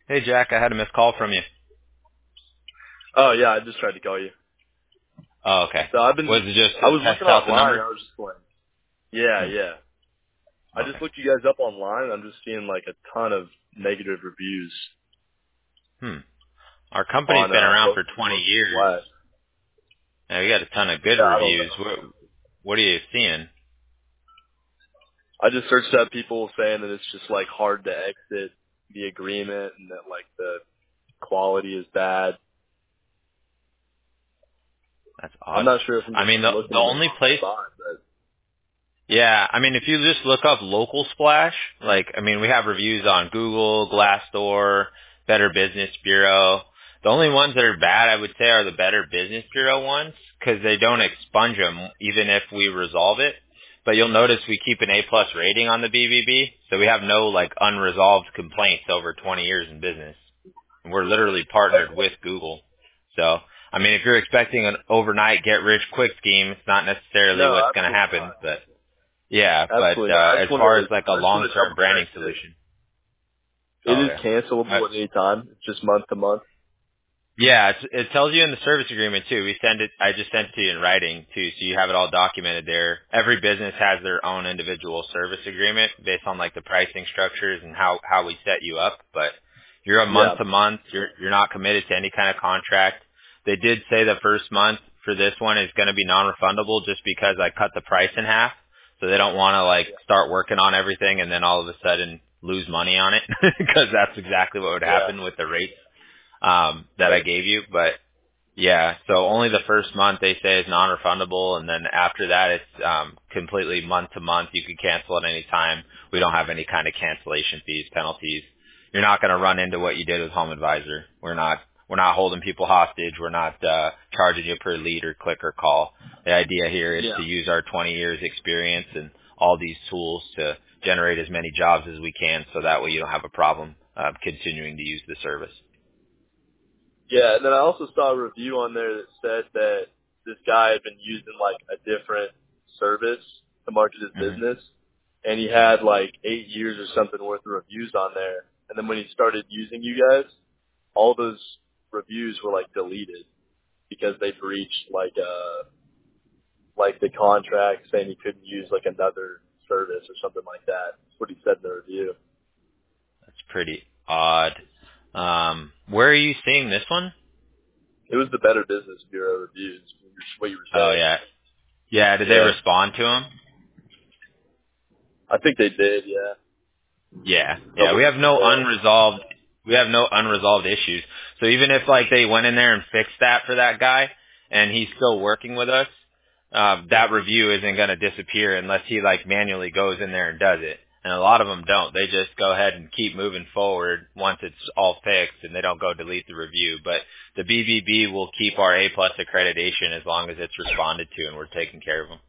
Hey, Jack, I had a missed call from you. Oh yeah, I just tried to call you. Oh, okay. So Was it just I to was test looking out the online. number? And I was just like, yeah, Hmm. yeah. I Okay. just looked you guys up online. And I'm just seeing like a ton of negative reviews Our company's on been around for Local 20 years. Splash. And we got a ton of good Yeah, I don't reviews. know. What are you seeing? I just searched up people saying that it's just like hard to exit the agreement and that like the quality is bad. That's I'm odd. not sure if I'm I just mean, like the looking in the only wrong place, spot, but yeah, I mean, if you just look up Local Splash, we have reviews on Google, Glassdoor, Better Business Bureau. The only ones that are bad, I would say, are the Better Business Bureau ones because they don't expunge them even if we resolve it. But you'll notice we keep an A-plus rating on the BBB, so we have no, unresolved complaints over 20 years in business. And we're literally partnered with Google. So, I mean, if you're expecting an overnight get-rich-quick scheme, it's not necessarily no, what's going to absolutely happen, not. but yeah, but Absolutely not. as far as like a I just wanted to long-term double check branding that solution. it Oh is yeah. cancelable at any time. It's just month to month. Yeah, it tells you in the service agreement too. I just sent it to you in writing too, so you have it all documented there. Every business has their own individual service agreement based on like the pricing structures and how we set you up. But you're a month Yeah. to month. You're not committed to any kind of contract. They did say the first month for this one is going to be non-refundable just because I cut the price in half. So they don't want to start working on everything and then all of a sudden lose money on it because that's exactly what would Yeah. happen with the rates that I Right. gave you. But yeah, so only the first month they say is non-refundable, and then after that it's completely month to month. You can cancel at any time. We don't have any kind of cancellation fees, penalties. You're not going to run into what you did with Home Advisor. We're not holding people hostage. We're not charging you per lead or click or call. The idea here is Yeah. to use our 20 years experience and all these tools to generate as many jobs as we can, so that way you don't have a problem continuing to use the service. Yeah, and then I also saw a review on there that said that this guy had been using like a different service to market his Hmm. business, and he had like 8 years or something worth of reviews on there. And then when he started using you guys, all those reviews were like deleted because they breached like the contract saying he couldn't use like another service or something like that. That's what he said in the review. That's pretty odd. Where are you seeing this one? It was the Better Business Bureau reviews, what you were Oh saying. yeah. Yeah, did they Yeah. respond to him? I think they did, yeah. Yeah. Yeah, Double check that. we have no unresolved issues. So even if they went in there and fixed that for that guy and he's still working with us, that review isn't going to disappear unless he manually goes in there and does it. And a lot of them don't. They just go ahead and keep moving forward once it's all fixed and they don't go delete the review. But the BBB will keep our A+ accreditation as long as it's responded to and we're taking care of them.